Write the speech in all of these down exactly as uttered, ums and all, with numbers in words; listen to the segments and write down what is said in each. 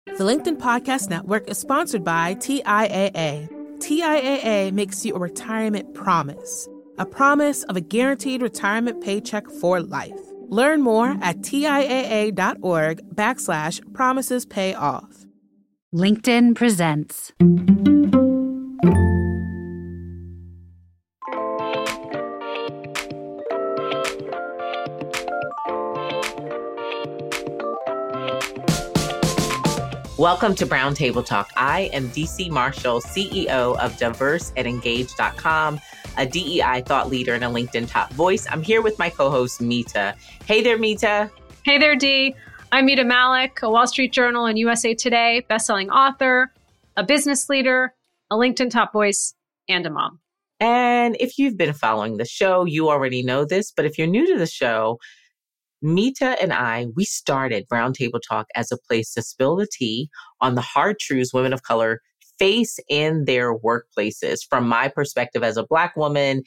The LinkedIn Podcast Network is sponsored by T I A A. T I A A makes you a retirement promise, a promise of a guaranteed retirement paycheck for life. Learn more at TIAA.org backslash promises pay off. LinkedIn presents. Welcome to Brown Table Talk. I am D C Marshall, C E O of diverse and engage dot com, a D E I thought leader and a LinkedIn top voice. I'm here with my co-host, Mita. Hey there, Mita. Hey there, Dee. I'm Mita Malik, a Wall Street Journal and U S A Today bestselling author, a business leader, a LinkedIn top voice, and a mom. And if you've been following the show, you already know this. But if you're new to the show, Mita and I, we started Brown Table Talk as a place to spill the tea on the hard truths women of color face in their workplaces, from my perspective as a Black woman,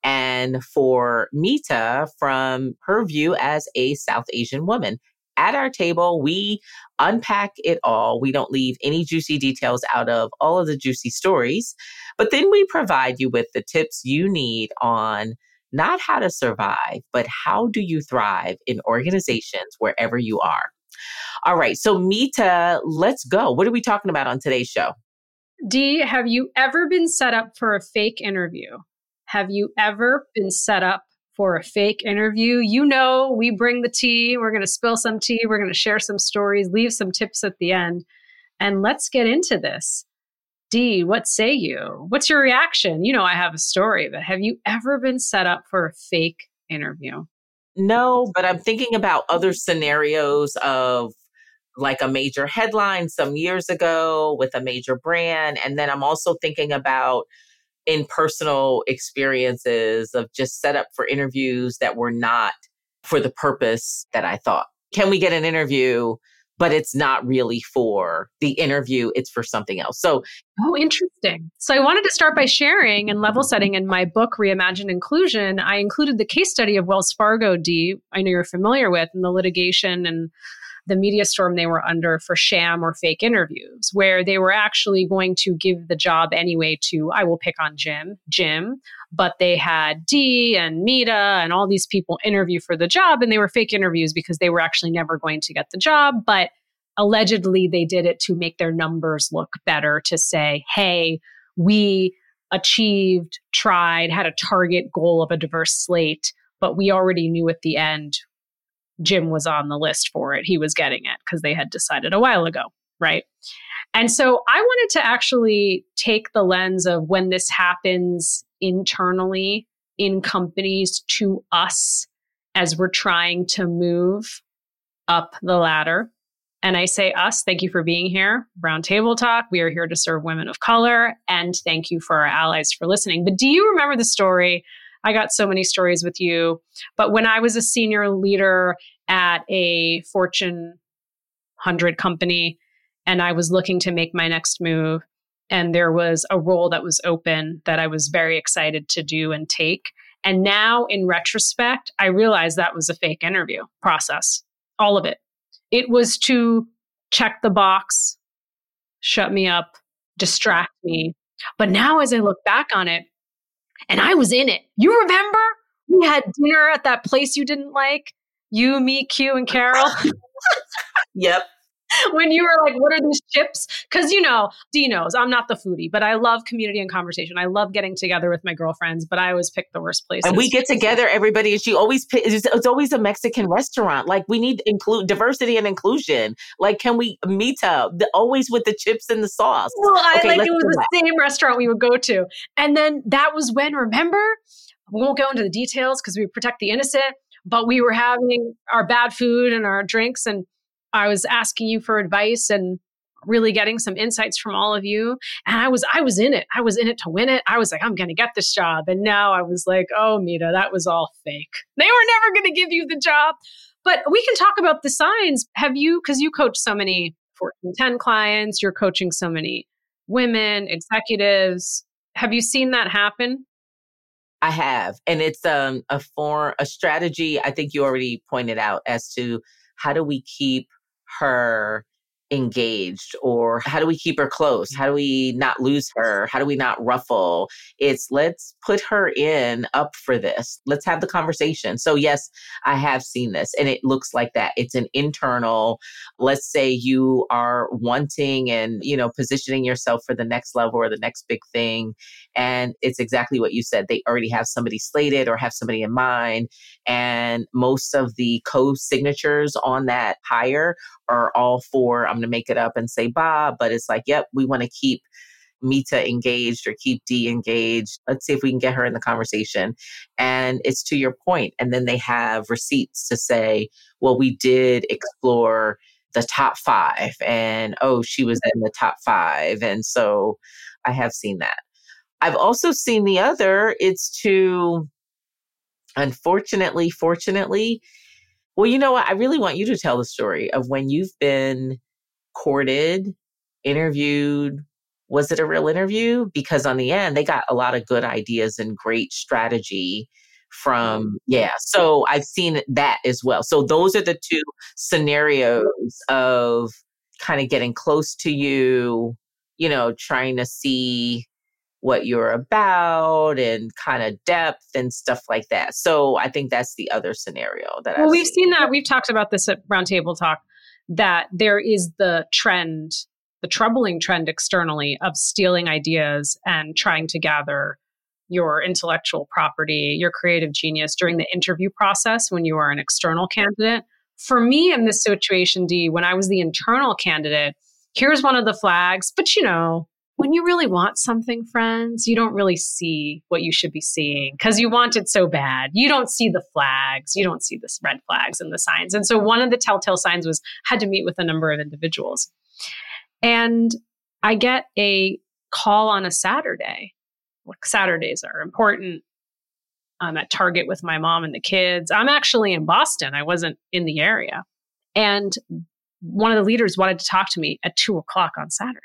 and for Mita from her view as a South Asian woman. At our table, we unpack it all. We don't leave any juicy details out of all of the juicy stories, but then we provide you with the tips you need on not how to survive, but how do you thrive in organizations wherever you are. All right. So Mita, let's go. What are we talking about on today's show? Dee, have you ever been set up for a fake interview? Have you ever been set up for a fake interview? You know, we bring the tea. We're going to spill some tea. We're going to share some stories, leave some tips at the end. And let's get into this. Dee, what say you? What's your reaction? You know, I have a story, but have you ever been set up for a fake interview? No, but I'm thinking about other scenarios of like a major headline some years ago with a major brand. And then I'm also thinking about in personal experiences of just set up for interviews that were not for the purpose that I thought. Can we get an interview? But it's not really for the interview, it's for something else. So, oh, interesting. So I wanted to start by sharing and level setting in my book, Reimagine Inclusion. I included the case study of Wells Fargo, Dee, I know you're familiar with, and the litigation and the media storm they were under for sham or fake interviews, where they were actually going to give the job anyway to, I will pick on Jim, Jim, but they had Dee and Mita and all these people interview for the job, and they were fake interviews because they were actually never going to get the job, but allegedly they did it to make their numbers look better, to say, hey, we achieved, tried, had a target goal of a diverse slate, but we already knew at the end Jim was on the list for it. He was getting it because they had decided a while ago, right? And so I wanted to actually take the lens of when this happens internally in companies to us as we're trying to move up the ladder. And I say us, thank you for being here. Brown Table Talk. We are here to serve women of color. And thank you for our allies for listening. But do you remember the story? I got so many stories with you. But when I was a senior leader at a Fortune one hundred company, and I was looking to make my next move, and there was a role that was open that I was very excited to do and take. And now in retrospect, I realized that was a fake interview process, all of it. It was to check the box, shut me up, distract me. But now as I look back on it, and I was in it. You remember? We had dinner at that place you didn't like. You, me, Q, and Carol. Yep. When you were like, what are these chips? Because, you know, Dee knows I'm not the foodie, but I love community and conversation. I love getting together with my girlfriends, but I always pick the worst places. And we get together, everybody, and she always, it's, it's always a Mexican restaurant. Like, we need include diversity and inclusion. Like, can we meet up? The, always with the chips and the sauce. Well, I okay, like it was the that. same restaurant we would go to. And then that was when, remember, we won't go into the details because we protect the innocent, but we were having our bad food and our drinks, and I was asking you for advice and really getting some insights from all of you. And I was, I was in it. I was in it to win it. I was like, I'm going to get this job. And now I was like, oh, Mita, that was all fake. They were never going to give you the job. But we can talk about the signs. Have you, because you coach so many Fortune ten clients, you're coaching so many women, executives. Have you seen that happen? I have. And it's um, a form, a strategy, I think you already pointed out, as to how do we keep her engaged, or how do we keep her close? How do we not lose her? How do we not ruffle? It's let's put her in up for this. Let's have the conversation. So yes, I have seen this and it looks like that. It's an internal, let's say you are wanting and, you know, positioning yourself for the next level or the next big thing. And it's exactly what you said. They already have somebody slated or have somebody in mind. And most of the co-signatures on that hire are all for, I'm going to make it up and say Bob, but it's like, yep, we want to keep Mita engaged or keep Dee engaged. Let's see if we can get her in the conversation. And it's to your point. And then they have receipts to say, well, we did explore the top five and, oh, she was in the top five. And so I have seen that. I've also seen the other, it's to, unfortunately, fortunately, well, you know what? I really want you to tell the story of when you've been courted, interviewed. Was it a real interview? Because on the end, they got a lot of good ideas and great strategy from, yeah. So I've seen that as well. So those are the two scenarios of kind of getting close to you, you know, trying to see what you're about and kind of depth and stuff like that. So I think that's the other scenario that well, I've we've seen. seen that. We've talked about this at Roundtable Talk, that there is the trend, the troubling trend externally of stealing ideas and trying to gather your intellectual property, your creative genius during the interview process when you are an external candidate. For me in this situation, Dee, when I was the internal candidate, here's one of the flags, but you know, when you really want something, friends, you don't really see what you should be seeing because you want it so bad. You don't see the flags. You don't see the red flags and the signs. And so one of the telltale signs was had to meet with a number of individuals. And I get a call on a Saturday. Like Saturdays are important. I'm at Target with my mom and the kids. I'm actually in Boston. I wasn't in the area. And one of the leaders wanted to talk to me at two o'clock on Saturday.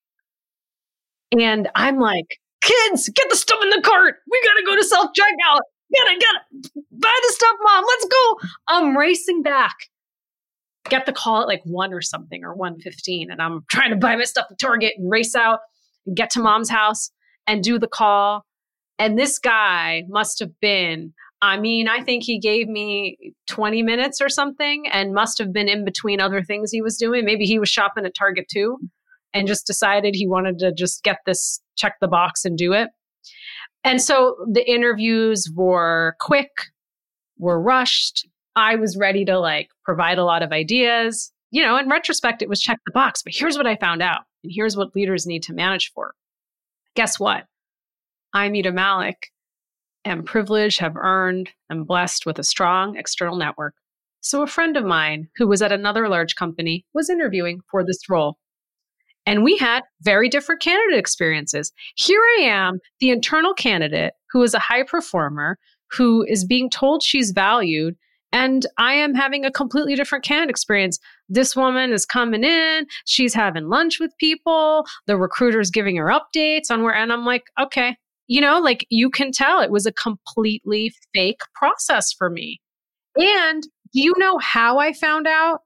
And I'm like, kids, get the stuff in the cart. We got to go to self-checkout. Gotta, gotta buy the stuff, mom. Let's go. I'm racing back. Get the call at like one or something or one fifteen. And I'm trying to buy my stuff at Target and race out and get to mom's house and do the call. And this guy must have been, I mean, I think he gave me twenty minutes or something and must have been in between other things he was doing. Maybe he was shopping at Target too. And just decided he wanted to just get this, check the box and do it. And so the interviews were quick, were rushed. I was ready to like provide a lot of ideas. You know, in retrospect, it was check the box, but here's what I found out. And here's what leaders need to manage for. Guess what? I, Mita Mallick, am privileged, have earned, and blessed with a strong external network. So a friend of mine who was at another large company was interviewing for this role. And we had very different candidate experiences. Here I am, the internal candidate who is a high performer, who is being told she's valued, and I am having a completely different candidate experience. This woman is coming in, she's having lunch with people, the recruiter's giving her updates on where, and I'm like, okay, you know, like you can tell it was a completely fake process for me. And do you know how I found out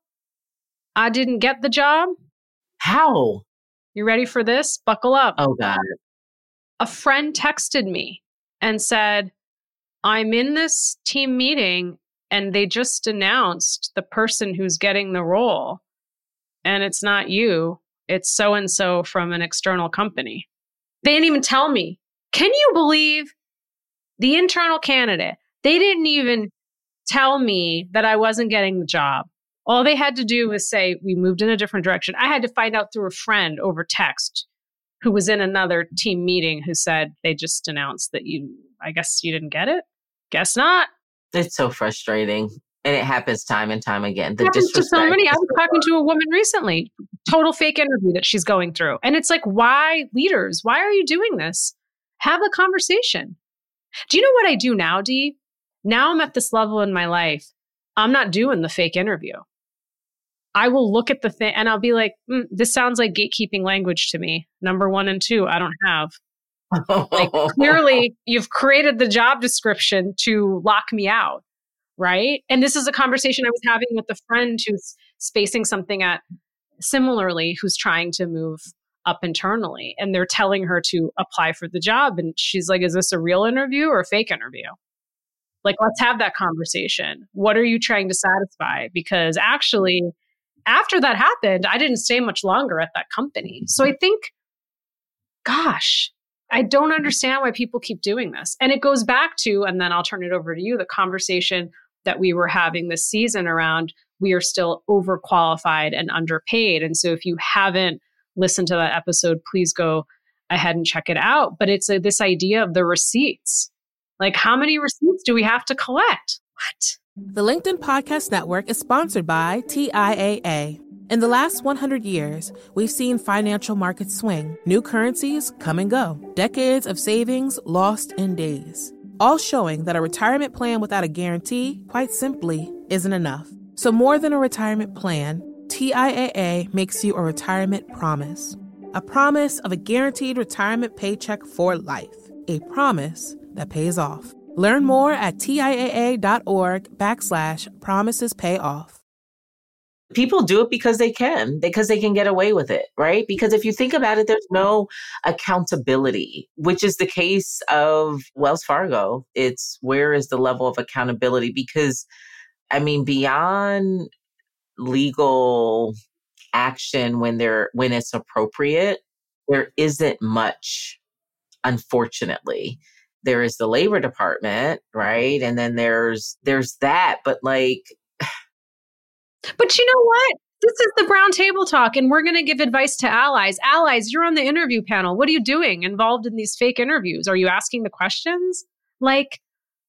I didn't get the job? How? You ready for this? Buckle up. Oh, God. A friend texted me and said, I'm in this team meeting and they just announced the person who's getting the role. And it's not you. It's so-and-so from an external company. They didn't even tell me. Can you believe the internal candidate? They didn't even tell me that I wasn't getting the job. All they had to do was say, we moved in a different direction. I had to find out through a friend over text who was in another team meeting who said they just announced that you, I guess you didn't get it? Guess not. It's so frustrating. And it happens time and time again. The It happens to so disrespect many. I is was so talking to wrong. a woman recently, total fake interview that she's going through. And it's like, why leaders? Why are you doing this? Have a conversation. Do you know what I do now, Dee? Now I'm at this level in my life. I'm not doing the fake interview. I will look at the thing and I'll be like, mm, this sounds like gatekeeping language to me. Number one and two, I don't have. Like, clearly, you've created the job description to lock me out, right? And this is a conversation I was having with a friend who's facing something at similarly who's trying to move up internally, and they're telling her to apply for the job. And she's like, is this a real interview or a fake interview? Like, let's have that conversation. What are you trying to satisfy? Because actually, after that happened, I didn't stay much longer at that company. So I think, gosh, I don't understand why people keep doing this. And it goes back to, and then I'll turn it over to you, the conversation that we were having this season around, we are still overqualified and underpaid. And so if you haven't listened to that episode, please go ahead and check it out. But it's a, this idea of the receipts. Like, how many receipts do we have to collect? What? The LinkedIn Podcast Network is sponsored by T I A A. In the last one hundred years, we've seen financial markets swing, new currencies come and go, decades of savings lost in days, all showing that a retirement plan without a guarantee, quite simply, isn't enough. So more than a retirement plan, T I A A makes you a retirement promise. A promise of a guaranteed retirement paycheck for life. A promise that pays off. Learn more at TIAA.org backslash promises pay off. People do it because they can, because they can get away with it, right? Because if you think about it, there's no accountability, which is the case of Wells Fargo. It's where is the level of accountability? Because, I mean, beyond legal action when they're when it's appropriate, there isn't much, unfortunately. There is the Labor Department, right? And then there's there's that, but like But you know what? This is the Brown Table Talk, and we're going to give advice to allies. Allies, you're on the interview panel. What are you doing involved in these fake interviews? Are you asking the questions? Like,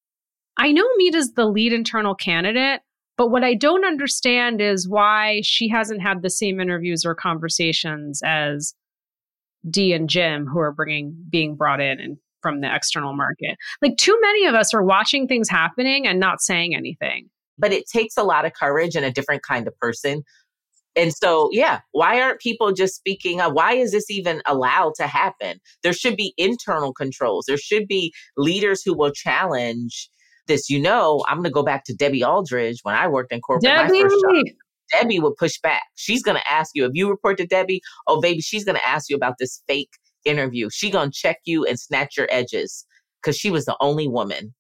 I know Mita's the lead internal candidate, but what I don't understand is why she hasn't had the same interviews or conversations as Dee and Jim, who are bringing being brought in and from the external market. Like, too many of us are watching things happening and not saying anything. But it takes a lot of courage and a different kind of person. And so, yeah, why aren't people just speaking up? Why is this even allowed to happen? There should be internal controls. There should be leaders who will challenge this. You know, I'm going to go back to Debbie Aldridge when I worked in corporate. Debbie! My first job. Debbie would push back. She's going to ask you, if you report to Debbie, oh, baby, she's going to ask you about this fake interview. She's going to check you and snatch your edges because she was the only woman.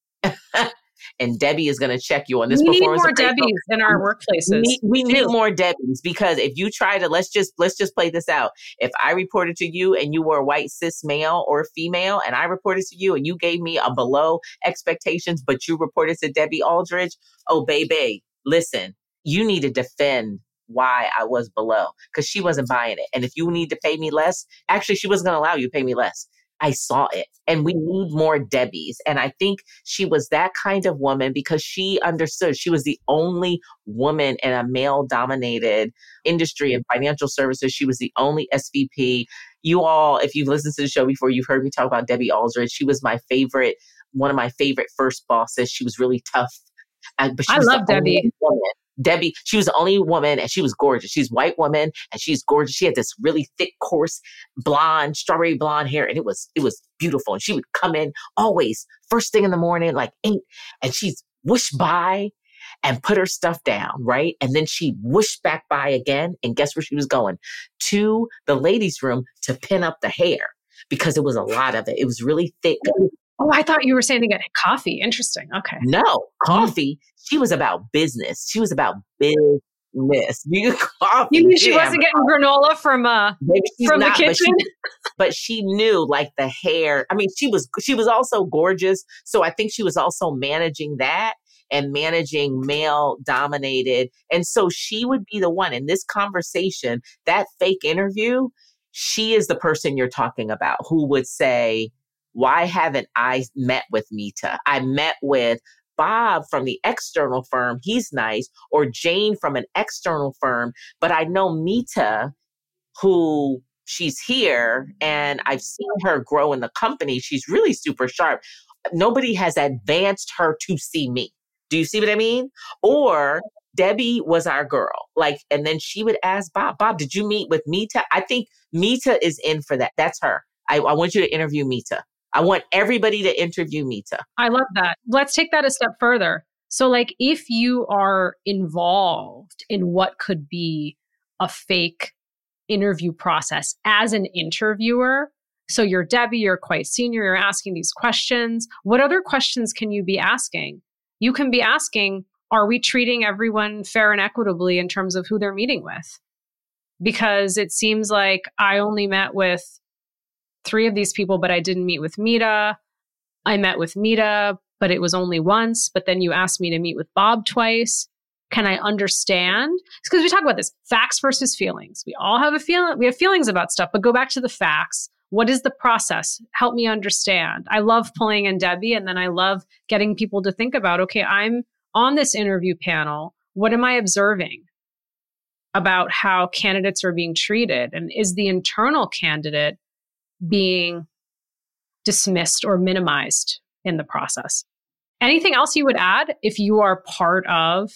And Debbie is going to check you on this. We need performance more appraisal. Debbies in our workplaces. We need, we need more Debbies, because if you try to, let's just let's just play this out. If I reported to you and you were a white cis male or female, and I reported to you and you gave me a below expectations, but you reported to Debbie Aldridge, oh baby, listen, you need to defend why I was below, because she wasn't buying it. And if you need to pay me less, actually, she wasn't going to allow you to pay me less. I saw it. And we need more Debbies. And I think she was that kind of woman because she understood. She was the only woman in a male-dominated industry in financial services. She was the only S V P. You all, if you've listened to the show before, you've heard me talk about Debbie Aldridge. She was my favorite, one of my favorite first bosses. She was really tough. Uh, but she I was love Debbie. Woman. Debbie, she was the only woman, and she was gorgeous. She's a white woman and she's gorgeous. She had this really thick, coarse, blonde, strawberry blonde hair, and it was it was beautiful. And she would come in always first thing in the morning, like eight, and she'd whoosh by and put her stuff down, right? And then she'd whoosh back by again, and guess where she was going? To the ladies' room to pin up the hair because it was a lot of it. It was really thick. Oh, I thought you were saying to get coffee. Interesting. Okay. No, coffee. She was about business. She was about business. You, coffee, you mean she yeah, wasn't getting granola from uh from not, the kitchen? But she, but she knew, like, the hair. I mean, she was she was also gorgeous. So I think she was also managing that and managing male dominated. And so she would be the one in this conversation, that fake interview. She is the person you're talking about who would say, why haven't I met with Mita? I met with Bob from the external firm. He's nice. Or Jane from an external firm. But I know Mita, who she's here, and I've seen her grow in the company. She's really super sharp. Nobody has advanced her to see me. Do you see what I mean? Or Debbie was our girl. Like, and then she would ask Bob, Bob, did you meet with Mita? I think Mita is in for that. That's her. I, I want you to interview Mita. I want everybody to interview Mita. I love that. Let's take that a step further. So, like, if you are involved in what could be a fake interview process as an interviewer? So you're Debbie, you're quite senior, you're asking these questions. What other questions can you be asking? You can be asking, are we treating everyone fair and equitably in terms of who they're meeting with? Because it seems like I only met with three of these people, but I didn't meet with Mita. I met with Mita, but it was only once. But then you asked me to meet with Bob twice. Can I understand? Because we talk about this, facts versus feelings. We all have a feeling, we have feelings about stuff, but go back to the facts. What is the process? Help me understand. I love pulling in Debbie, and then I love getting people to think about, okay, I'm on this interview panel. What am I observing about how candidates are being treated? And is the internal candidate being dismissed or minimized in the process? Anything else you would add if you are part of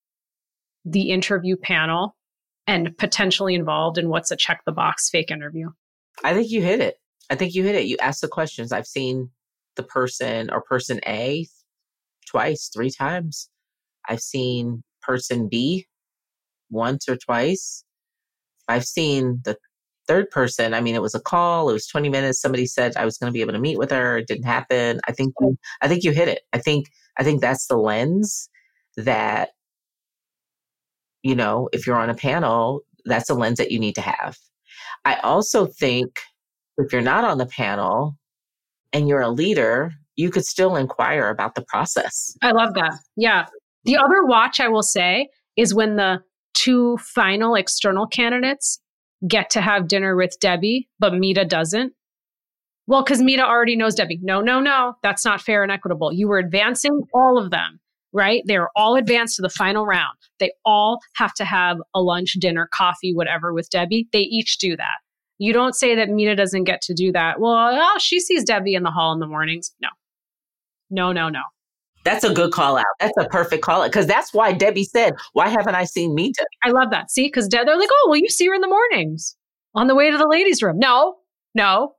the interview panel and potentially involved in what's a check the box fake interview? I think you hit it. I think you hit it. You asked the questions. I've seen the person or person A twice, three times. I've seen person B once or twice. I've seen the third person. I mean, it was a call. It was twenty minutes. Somebody said I was going to be able to meet with her. It didn't happen. I think, you, I think you hit it. I think, I think that's the lens that, you know, if you're on a panel, that's a lens that you need to have. I also think if you're not on the panel and you're a leader, you could still inquire about the process. I love that. Yeah. The other watch I will say is when the two final external candidates get to have dinner with Debbie, but Mita doesn't. Well, because Mita already knows Debbie. No, no, no, that's not fair and equitable. You were advancing all of them, right? They were all advanced to the final round. They all have to have a lunch, dinner, coffee, whatever with Debbie. They each do that. You don't say that Mita doesn't get to do that. Well, oh, she sees Debbie in the hall in the mornings. No, no, no, no. That's a good call out. That's a perfect call out. Because that's why Debbie said, why haven't I seen Mita? I love that. See, because De- they're like, oh, well, you see her in the mornings on the way to the ladies' room. No, no,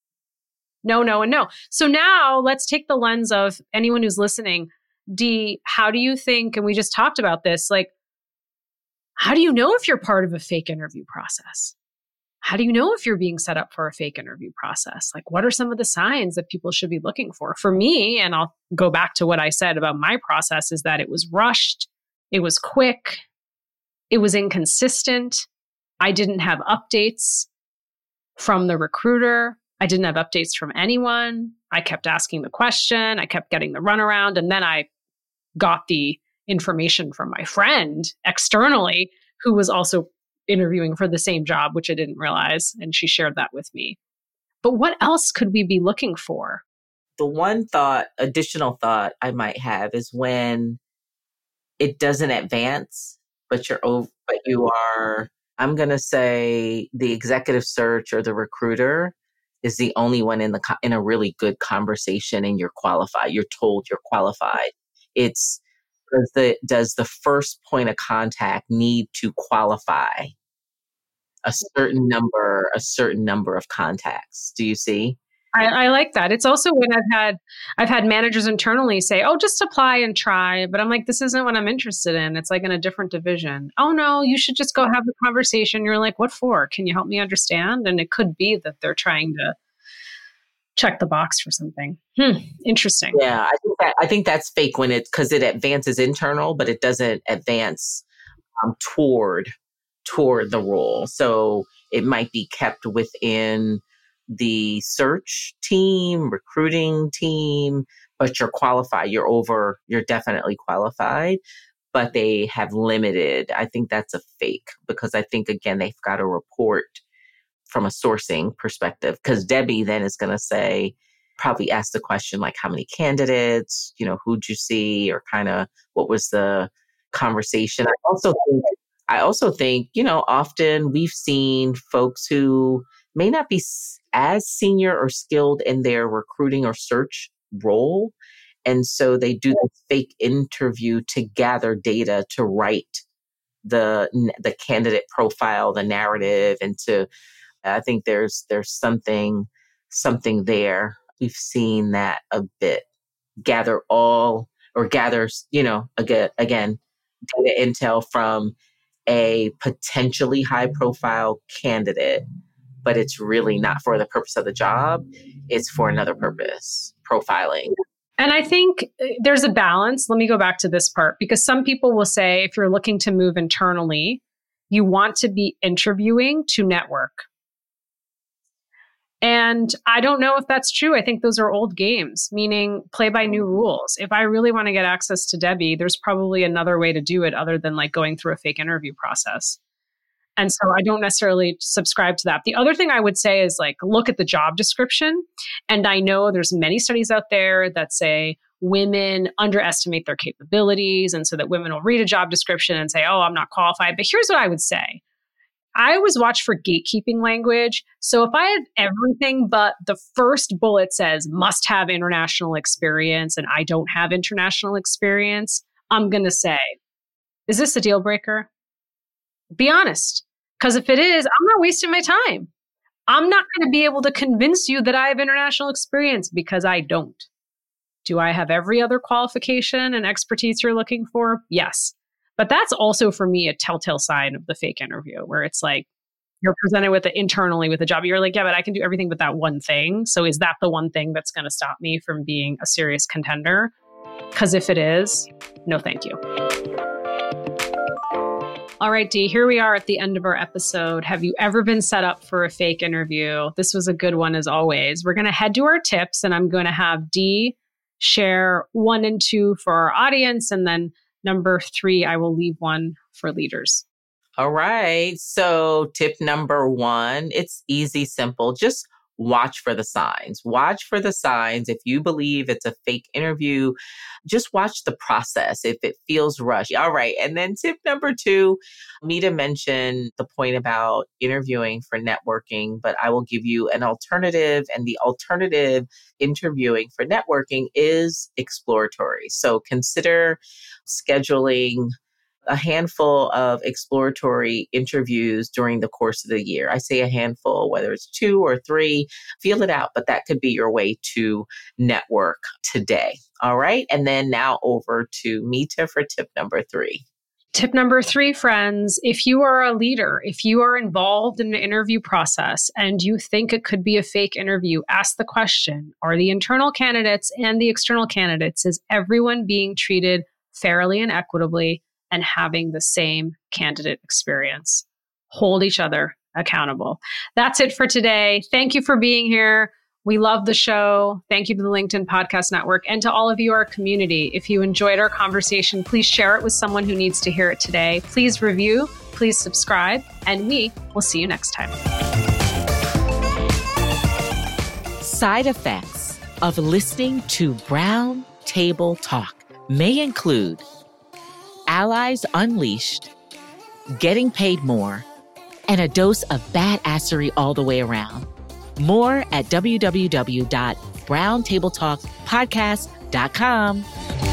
no, no, and no. So now let's take the lens of anyone who's listening. Dee, how do you think, and we just talked about this, like, how do you know if you're part of a fake interview process? How do you know if you're being set up for a fake interview process? Like, what are some of the signs that people should be looking for? For me, and I'll go back to what I said about my process, is that it was rushed, it was quick, it was inconsistent. I didn't have updates from the recruiter. I didn't have updates from anyone. I kept asking the question. I kept getting the runaround. And then I got the information from my friend externally, who was also interviewing for the same job, which I didn't realize. And she shared that with me. But what else could we be looking for? The one thought, additional thought I might have is when it doesn't advance, but you're over, but you are, I'm going to say the executive search or the recruiter is the only one in the in a really good conversation, and you're qualified. You're told you're qualified. It's does the does the first point of contact need to qualify a certain number, a certain number of contacts? Do you see? I, I like that. It's also when I've had I've had managers internally say, "Oh, just apply and try," but I'm like, "This isn't what I'm interested in. It's like in a different division." "Oh no, you should just go have the conversation." You're like, "What for? Can you help me understand?" And it could be that they're trying to check the box for something. Hmm. Interesting. Yeah, I think that, I think that's fake when it because it advances internal, but it doesn't advance um, toward toward the role. So it might be kept within the search team, recruiting team, but you're qualified. You're over. You're definitely qualified, but they have limited. I think that's a fake because I think again they've got to report from a sourcing perspective, because Debbie then is going to say, probably ask the question like, how many candidates, you know, who'd you see, or kind of what was the conversation. I also think, I also think, you know, often we've seen folks who may not be as senior or skilled in their recruiting or search role. And so they do the fake interview to gather data to write the the candidate profile, the narrative, and to I think there's there's something something there. We've seen that a bit. Gather all or gather, you know, again, again, data intel from a potentially high profile candidate, but it's really not for the purpose of the job. It's for another purpose, profiling. And I think there's a balance. Let me go back to this part, because some people will say if you're looking to move internally, you want to be interviewing to network. And I don't know if that's true. I think those are old games, meaning play by new rules. If I really want to get access to Debbie, there's probably another way to do it other than like going through a fake interview process. And so I don't necessarily subscribe to that. The other thing I would say is like, look at the job description. And I know there's many studies out there that say women underestimate their capabilities. And so that women will read a job description and say, oh, I'm not qualified. But here's what I would say. I always watch for gatekeeping language. So if I have everything, but the first bullet says must have international experience and I don't have international experience, I'm going to say, is this a deal breaker? Be honest. Because if it is, I'm not wasting my time. I'm not going to be able to convince you that I have international experience because I don't. Do I have every other qualification and expertise you're looking for? Yes. But that's also for me a telltale sign of the fake interview where it's like you're presented with it internally with a job. You're like, yeah, but I can do everything but that one thing. So is that the one thing that's going to stop me from being a serious contender? Because if it is, no, thank you. All right, Dee, here we are at the end of our episode. Have you ever been set up for a fake interview? This was a good one as always. We're going to head to our tips and I'm going to have Dee share one and two for our audience. And then number three, I will leave one for leaders. All right. So tip number one, it's easy, simple. Just watch for the signs. Watch for the signs. If you believe it's a fake interview, just watch the process if it feels rushed. All right. And then tip number two, Mita mentioned the point about interviewing for networking, but I will give you an alternative. And the alternative interviewing for networking is exploratory. So consider scheduling a handful of exploratory interviews during the course of the year. I say a handful, whether it's two or three, feel it out, but that could be your way to network today. All right. And then now over to Mita for tip number three. Tip number three, friends, if you are a leader, if you are involved in the interview process and you think it could be a fake interview, ask the question, are the internal candidates and the external candidates, is everyone being treated fairly and equitably and having the same candidate experience? Hold each other accountable. That's it for today. Thank you for being here. We love the show. Thank you to the LinkedIn Podcast Network and to all of you, our community. If you enjoyed our conversation, please share it with someone who needs to hear it today. Please review, please subscribe, and we will see you next time. Side effects of listening to Brown Table Talk may include allies unleashed, getting paid more, and a dose of badassery all the way around. More at w w w dot brown table talk podcast dot com.